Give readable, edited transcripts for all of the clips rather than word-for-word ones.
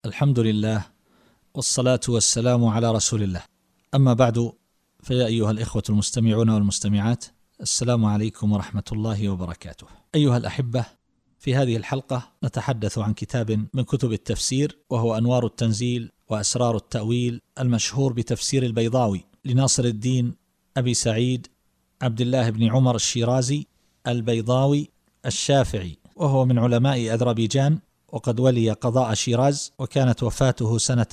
الحمد لله والصلاة والسلام على رسول الله. أما بعد، فيا أيها الإخوة المستمعون والمستمعات، السلام عليكم ورحمة الله وبركاته. أيها الأحبة، في هذه الحلقة نتحدث عن كتاب من كتب التفسير، وهو أنوار التنزيل وأسرار التأويل، المشهور بتفسير البيضاوي لناصر الدين أبي سعيد عبد الله بن عمر الشيرازي البيضاوي الشافعي، وهو من علماء أذربيجان، وقد ولي قضاء شيراز، وكانت وفاته سنة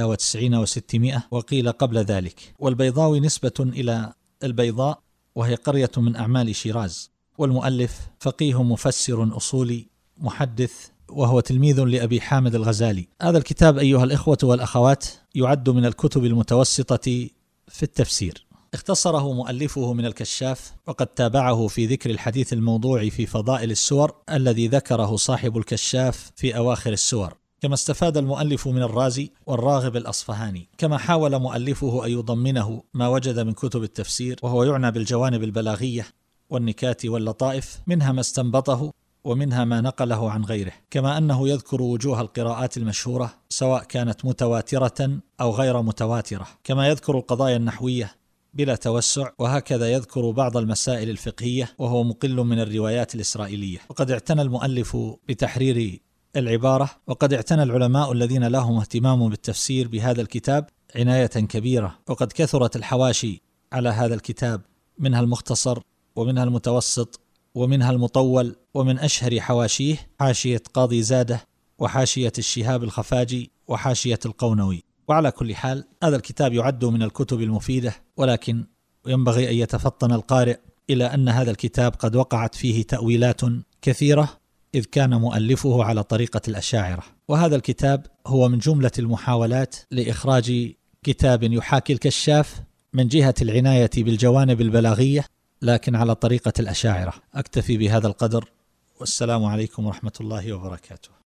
91 و600، وقيل قبل ذلك. والبيضاوي نسبة إلى البيضاء، وهي قرية من أعمال شيراز. والمؤلف فقيه مفسر أصولي محدث، وهو تلميذ لأبي حامد الغزالي. هذا الكتاب أيها الإخوة والأخوات يعد من الكتب المتوسطة في التفسير. اختصره مؤلفه من الكشاف، وقد تابعه في ذكر الحديث الموضوع في فضائل السور الذي ذكره صاحب الكشاف في أواخر السور، كما استفاد المؤلف من الرازي والراغب الأصفهاني، كما حاول مؤلفه أن يضمنه ما وجد من كتب التفسير، وهو يعنى بالجوانب البلاغية والنكات واللطائف، منها ما استنبطه ومنها ما نقله عن غيره، كما أنه يذكر وجوه القراءات المشهورة سواء كانت متواترة أو غير متواترة، كما يذكر القضايا النحوية بلا توسع، وهكذا يذكر بعض المسائل الفقهية، وهو مقل من الروايات الإسرائيلية. وقد اعتنى المؤلف بتحرير العبارة، وقد اعتنى العلماء الذين لهم اهتمام بالتفسير بهذا الكتاب عناية كبيرة، وقد كثرت الحواشي على هذا الكتاب، منها المختصر ومنها المتوسط ومنها المطول، ومن أشهر حواشيه حاشية قاضي زادة، وحاشية الشهاب الخفاجي، وحاشية القونوي. وعلى كل حال، هذا الكتاب يعد من الكتب المفيدة، ولكن ينبغي أن يتفطن القارئ إلى أن هذا الكتاب قد وقعت فيه تأويلات كثيرة، إذ كان مؤلفه على طريقة الأشاعرة. وهذا الكتاب هو من جملة المحاولات لإخراج كتاب يحاكي الكشاف من جهة العناية بالجوانب البلاغية، لكن على طريقة الأشاعرة. أكتفي بهذا القدر، والسلام عليكم ورحمة الله وبركاته.